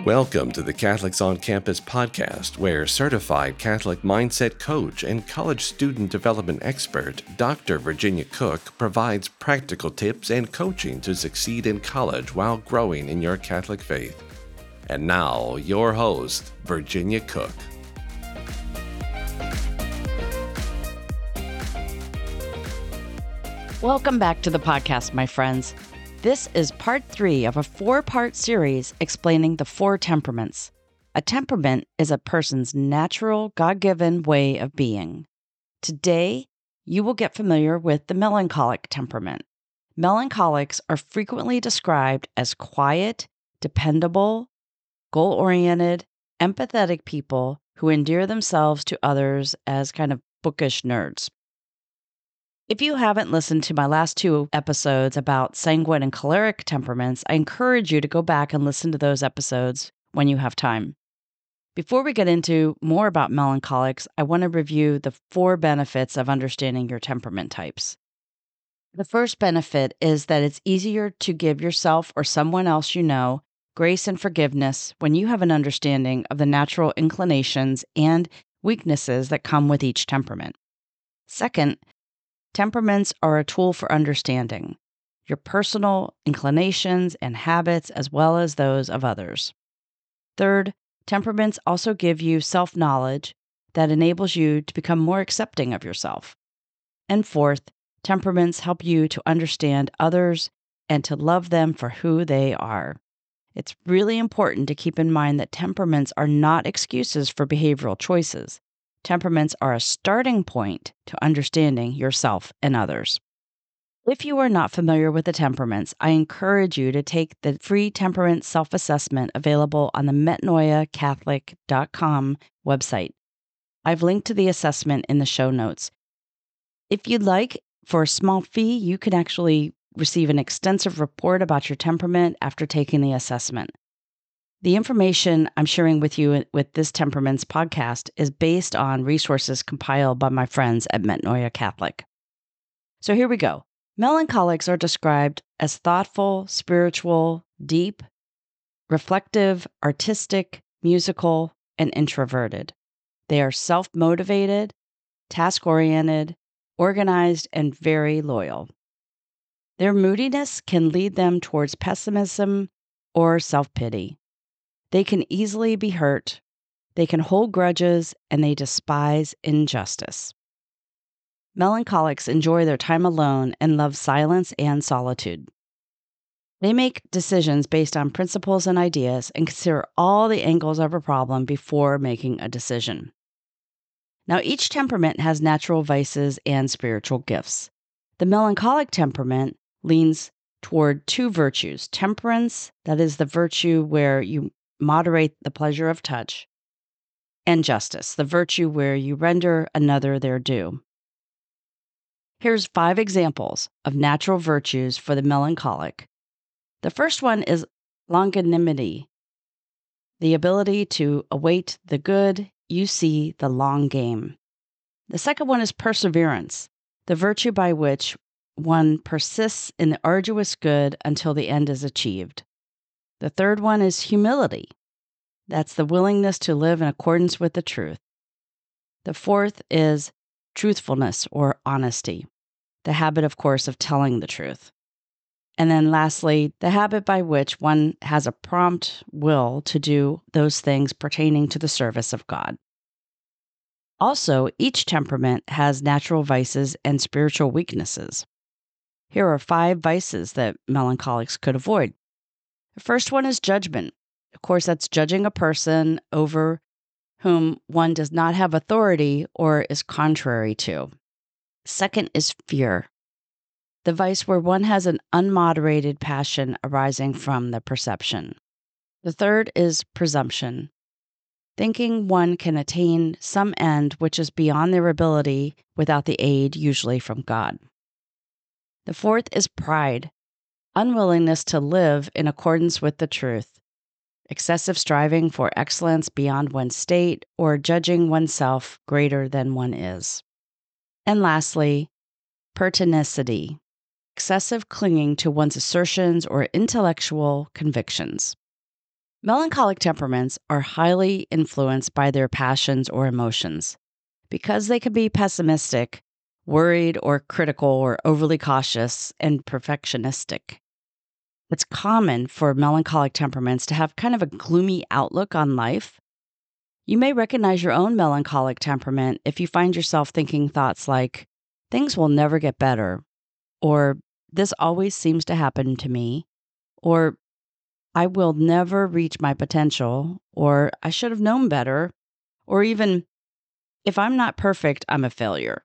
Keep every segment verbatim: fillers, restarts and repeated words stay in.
Welcome to the Catholics on Campus podcast, where certified Catholic mindset coach and college student development expert Doctor Virginia Cook provides practical tips and coaching to succeed in college while growing in your Catholic faith. And now, your host, Virginia Cook. Welcome back to the podcast, my friends. This is part three of a four-part series explaining the four temperaments. A temperament is a person's natural, God-given way of being. Today, you will get familiar with the melancholic temperament. Melancholics are frequently described as quiet, dependable, goal-oriented, empathetic people who endear themselves to others as kind of bookish nerds. If you haven't listened to my last two episodes about sanguine and choleric temperaments, I encourage you to go back and listen to those episodes when you have time. Before we get into more about melancholics, I want to review the four benefits of understanding your temperament types. The first benefit is that it's easier to give yourself or someone else you know grace and forgiveness when you have an understanding of the natural inclinations and weaknesses that come with each temperament. Second, temperaments are a tool for understanding your personal inclinations and habits as well as those of others. Third, temperaments also give you self-knowledge that enables you to become more accepting of yourself. And fourth, temperaments help you to understand others and to love them for who they are. It's really important to keep in mind that temperaments are not excuses for behavioral choices. Temperaments are a starting point to understanding yourself and others. If you are not familiar with the temperaments, I encourage you to take the free temperament self-assessment available on the metanoia catholic dot com website. I've linked to the assessment in the show notes. If you'd like, for a small fee, you can actually receive an extensive report about your temperament after taking the assessment. The information I'm sharing with you with this Temperaments podcast is based on resources compiled by my friends at Metanoia Catholic. So here we go. Melancholics are described as thoughtful, spiritual, deep, reflective, artistic, musical, and introverted. They are self-motivated, task-oriented, organized, and very loyal. Their moodiness can lead them towards pessimism or self-pity. They can easily be hurt, they can hold grudges, and they despise injustice. Melancholics enjoy their time alone and love silence and solitude. They make decisions based on principles and ideas and consider all the angles of a problem before making a decision. Now, each temperament has natural vices and spiritual gifts. The melancholic temperament leans toward two virtues: temperance, that is the virtue where you moderate the pleasure of touch, and justice, the virtue where you render another their due. Here's five examples of natural virtues for the melancholic. The first one is longanimity, the ability to await the good, you see the long game. The second one is perseverance, the virtue by which one persists in the arduous good until the end is achieved. The third one is humility. That's the willingness to live in accordance with the truth. The fourth is truthfulness or honesty, the habit, of course, of telling the truth. And then lastly, the habit by which one has a prompt will to do those things pertaining to the service of God. Also, each temperament has natural vices and spiritual weaknesses. Here are five vices that melancholics could avoid. The first one is judgment. Of course, that's judging a person over whom one does not have authority or is contrary to. Second is fear, the vice where one has an unmoderated passion arising from the perception. The third is presumption, thinking one can attain some end which is beyond their ability without the aid usually from God. The fourth is pride, unwillingness to live in accordance with the truth, excessive striving for excellence beyond one's state, or judging oneself greater than one is. And lastly, pertinacity, excessive clinging to one's assertions or intellectual convictions. Melancholic temperaments are highly influenced by their passions or emotions. Because they can be pessimistic, worried or critical or overly cautious, and perfectionistic. It's common for melancholic temperaments to have kind of a gloomy outlook on life. You may recognize your own melancholic temperament if you find yourself thinking thoughts like, things will never get better, or this always seems to happen to me, or I will never reach my potential, or I should have known better, or even, if I'm not perfect, I'm a failure.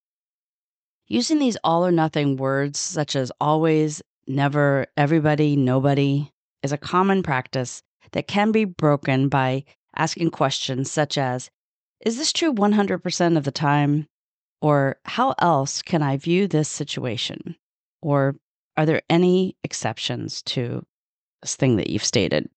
Using these all or nothing words such as always, never, everybody, nobody is a common practice that can be broken by asking questions such as, is this true one hundred percent of the time? Or how else can I view this situation? Or are there any exceptions to this thing that you've stated?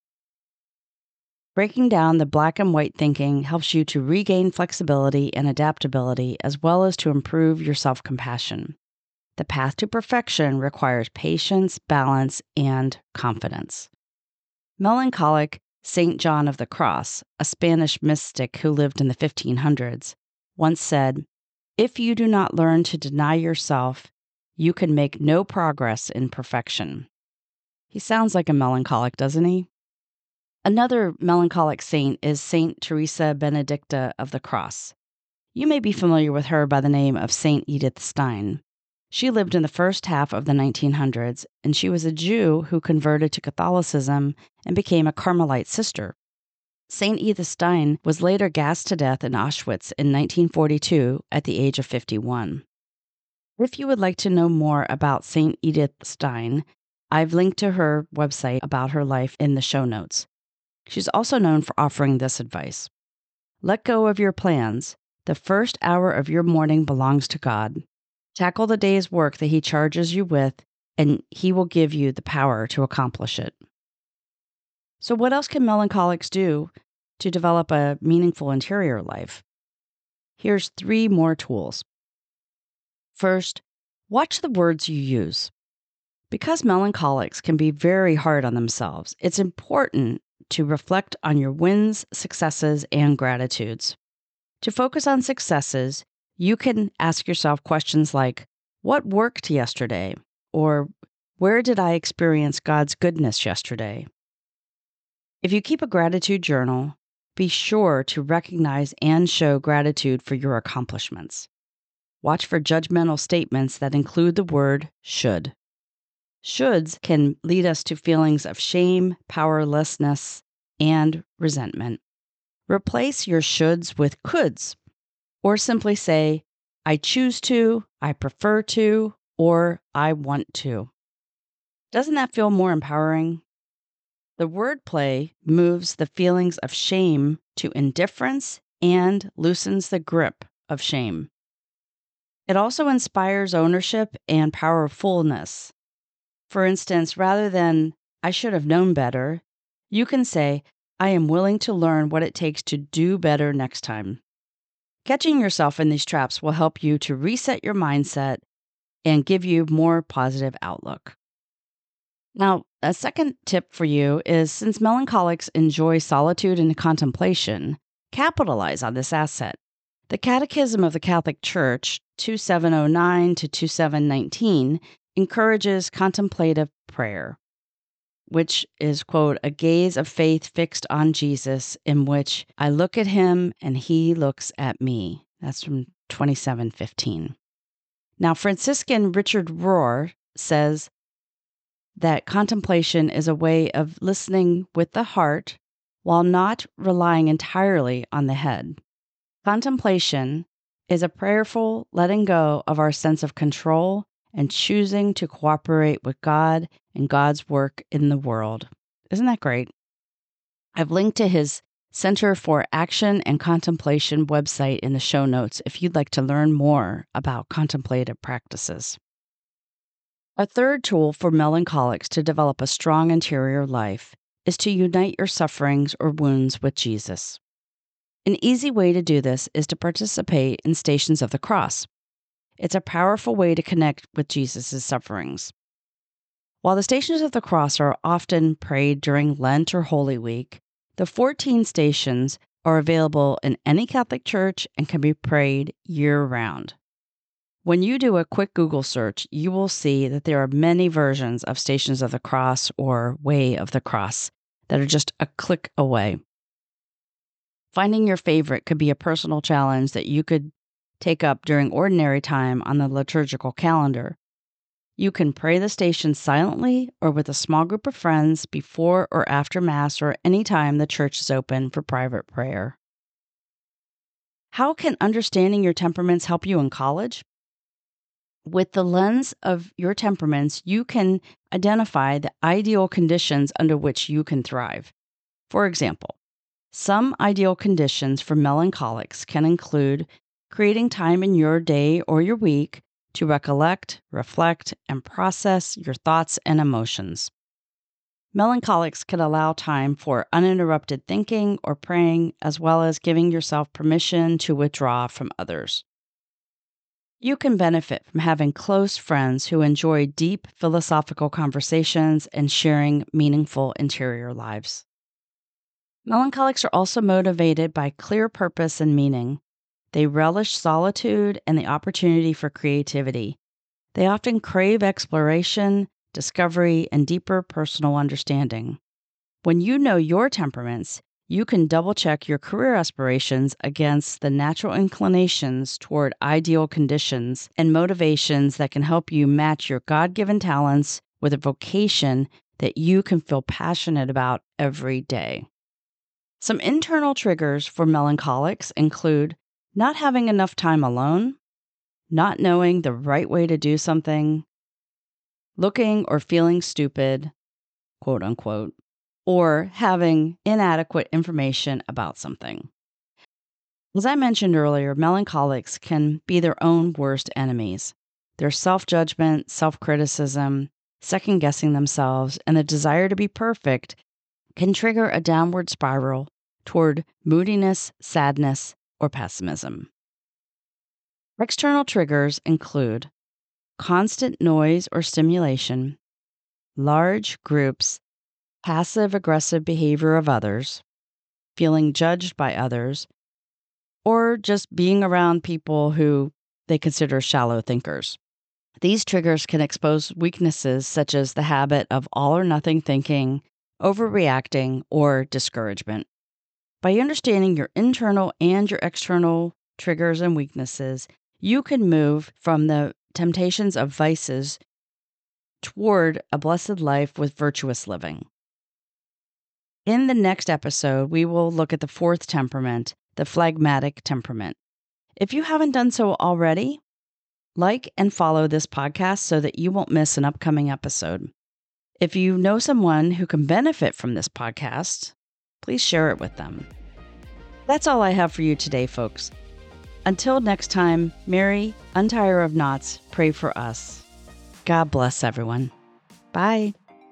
Breaking down the black and white thinking helps you to regain flexibility and adaptability as well as to improve your self-compassion. The path to perfection requires patience, balance, and confidence. Melancholic Saint John of the Cross, a Spanish mystic who lived in the fifteen hundreds, once said, "If you do not learn to deny yourself, you can make no progress in perfection." He sounds like a melancholic, doesn't he? Another melancholic saint is Saint Teresa Benedicta of the Cross. You may be familiar with her by the name of Saint Edith Stein. She lived in the first half of the nineteen hundreds, and she was a Jew who converted to Catholicism and became a Carmelite sister. Saint Edith Stein was later gassed to death in Auschwitz in nineteen forty-two at the age of fifty-one. If you would like to know more about Saint Edith Stein, I've linked to her website about her life in the show notes. She's also known for offering this advice. Let go of your plans. The first hour of your morning belongs to God. Tackle the day's work that He charges you with, and He will give you the power to accomplish it. So what else can melancholics do to develop a meaningful interior life? Here's three more tools. First, watch the words you use. Because melancholics can be very hard on themselves, it's important to reflect on your wins, successes, and gratitudes. To focus on successes, you can ask yourself questions like, what worked yesterday? Or where did I experience God's goodness yesterday? If you keep a gratitude journal, be sure to recognize and show gratitude for your accomplishments. Watch for judgmental statements that include the word should. Shoulds can lead us to feelings of shame, powerlessness, and resentment. Replace your shoulds with coulds, or simply say, I choose to, I prefer to, or I want to. Doesn't that feel more empowering? The wordplay moves the feelings of shame to indifference and loosens the grip of shame. It also inspires ownership and powerfulness. For instance, rather than, I should have known better, you can say, I am willing to learn what it takes to do better next time. Catching yourself in these traps will help you to reset your mindset and give you more positive outlook. Now, a second tip for you is since melancholics enjoy solitude and contemplation, capitalize on this asset. The Catechism of the Catholic Church, twenty-seven oh nine to twenty-seven nineteen, encourages contemplative prayer, which is, quote, a gaze of faith fixed on Jesus in which I look at Him and He looks at me. That's from twenty-seven fifteen. Now, Franciscan Richard Rohr says that contemplation is a way of listening with the heart while not relying entirely on the head. Contemplation is a prayerful letting go of our sense of control and choosing to cooperate with God and God's work in the world. Isn't that great? I've linked to his Center for Action and Contemplation website in the show notes if you'd like to learn more about contemplative practices. A third tool for melancholics to develop a strong interior life is to unite your sufferings or wounds with Jesus. An easy way to do this is to participate in Stations of the Cross. It's a powerful way to connect with Jesus' sufferings. While the Stations of the Cross are often prayed during Lent or Holy Week, the fourteen stations are available in any Catholic church and can be prayed year-round. When you do a quick Google search, you will see that there are many versions of Stations of the Cross or Way of the Cross that are just a click away. Finding your favorite could be a personal challenge that you could take up during ordinary time on the liturgical calendar. You can pray the station silently or with a small group of friends before or after Mass or any time the church is open for private prayer. How can understanding your temperaments help you in college? With the lens of your temperaments, you can identify the ideal conditions under which you can thrive. For example, some ideal conditions for melancholics can include creating time in your day or your week to recollect, reflect, and process your thoughts and emotions. Melancholics can allow time for uninterrupted thinking or praying, as well as giving yourself permission to withdraw from others. You can benefit from having close friends who enjoy deep philosophical conversations and sharing meaningful interior lives. Melancholics are also motivated by clear purpose and meaning. They relish solitude and the opportunity for creativity. They often crave exploration, discovery, and deeper personal understanding. When you know your temperaments, you can double-check your career aspirations against the natural inclinations toward ideal conditions and motivations that can help you match your God-given talents with a vocation that you can feel passionate about every day. Some internal triggers for melancholics include not having enough time alone, not knowing the right way to do something, looking or feeling stupid, quote unquote, or having inadequate information about something. As I mentioned earlier, melancholics can be their own worst enemies. Their self-judgment, self-criticism, second-guessing themselves, and the desire to be perfect can trigger a downward spiral toward moodiness, sadness, or pessimism. External triggers include constant noise or stimulation, large groups, passive-aggressive behavior of others, feeling judged by others, or just being around people who they consider shallow thinkers. These triggers can expose weaknesses such as the habit of all-or-nothing thinking, overreacting, or discouragement. By understanding your internal and your external triggers and weaknesses, you can move from the temptations of vices toward a blessed life with virtuous living. In the next episode, we will look at the fourth temperament, the phlegmatic temperament. If you haven't done so already, like and follow this podcast so that you won't miss an upcoming episode. If you know someone who can benefit from this podcast, please share it with them. That's all I have for you today, folks. Until next time, Mary, Untier of Knots, pray for us. God bless everyone. Bye.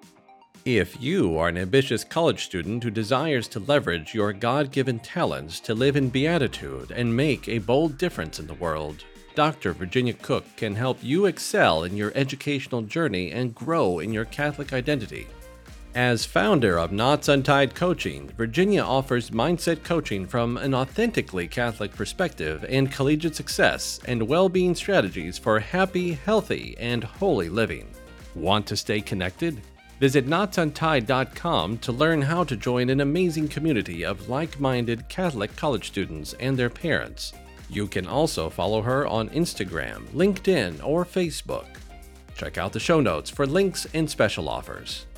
If you are an ambitious college student who desires to leverage your God-given talents to live in beatitude and make a bold difference in the world, Doctor Virginia Cook can help you excel in your educational journey and grow in your Catholic identity. As founder of Knots Untied Coaching, Virginia offers mindset coaching from an authentically Catholic perspective and collegiate success and well-being strategies for happy, healthy, and holy living. Want to stay connected? Visit knots untied dot com to learn how to join an amazing community of like-minded Catholic college students and their parents. You can also follow her on Instagram, LinkedIn, or Facebook. Check out the show notes for links and special offers.